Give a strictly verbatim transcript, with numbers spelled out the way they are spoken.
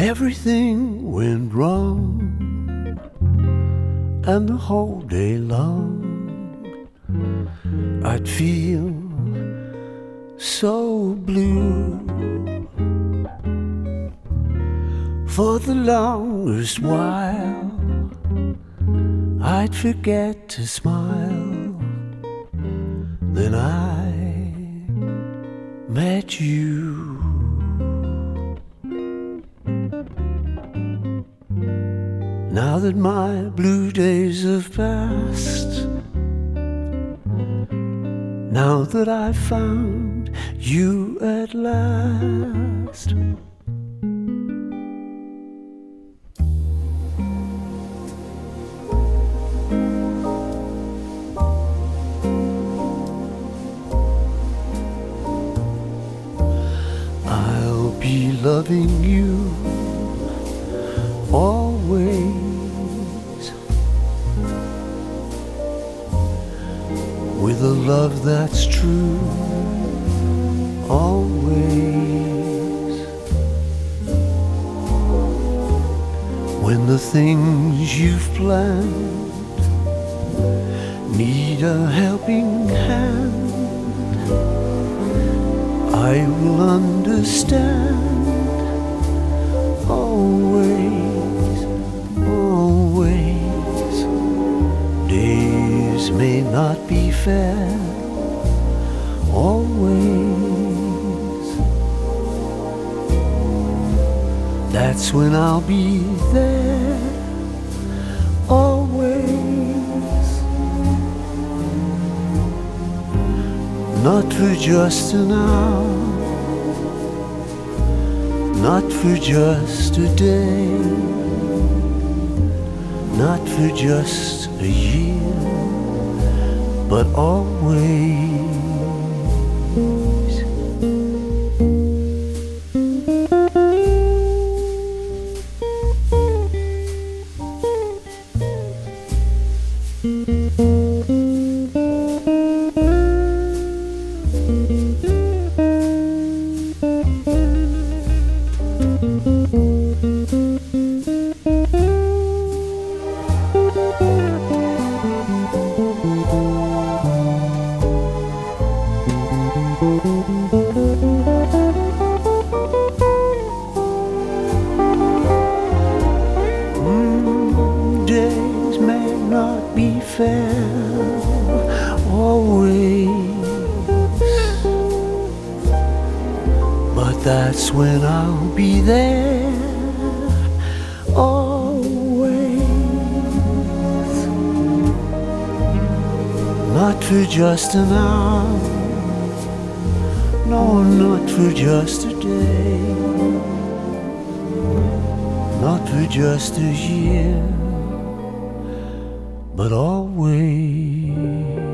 everything went wrong, and the whole day long I'd feel so blue. For the longest while I'd forget to smile. Then I met you. Now that my blue days have passed, now that I've found you at last, I'll be loving you always, with a love that's true, always. When the things you've planned need a helping hand, I will understand. Always, always. Days may not be fair, always. That's when I'll be there, always. Not for just an hour, not for just a day, not for just a year, but always. Mm, days may not be fair, always, but that's when I'll be there, always. Not for just an hour, no, not for just a day, not for just a year, but always.